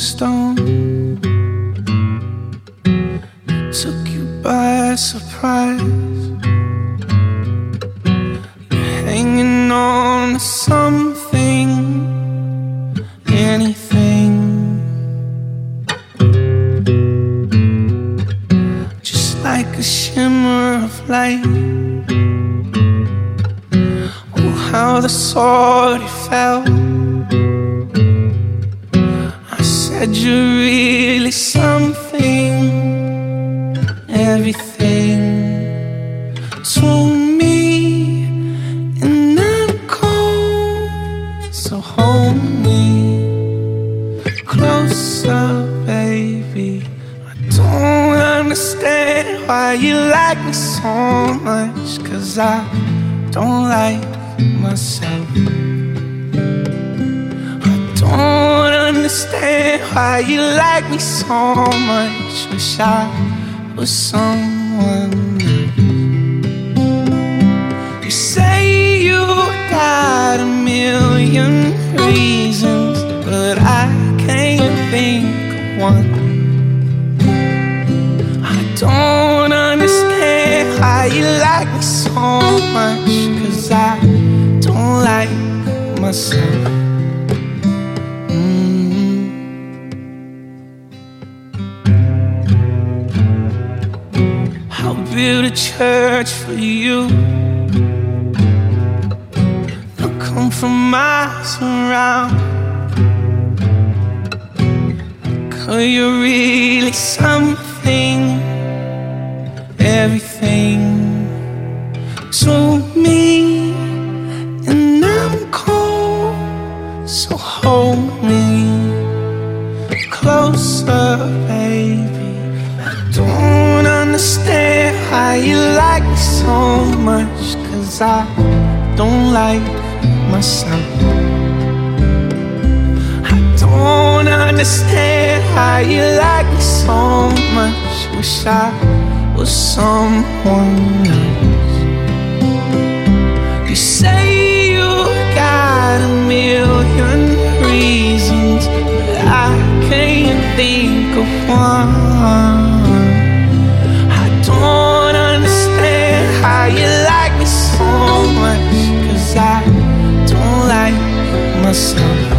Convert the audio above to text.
stone. It took you by surprise. You're hanging on to something, anything. Just like a shimmer of light. Oh, how the sword fell. Said you're really something, everything to me, and I'm cold, so hold me closer, baby. I don't understand why you like me so much, 'cause I don't like myself. Don't understand why you like me so much. Wish I was someone else. You say you got a million reasons, but I can't think of one. I don't understand why you like me so much, 'cause I don't like myself. I'll build a church for you. They'll come from miles around, 'cause you're really something, everything to me, and I'm cold, so hold me closer, baby. I don't understand why you like me so much, 'cause I don't like myself. I don't understand why you like me so much. Wish I was someone else. You say you got a million reasons, but I can't think of one. Don't understand how you like me so much, 'cause I don't like myself.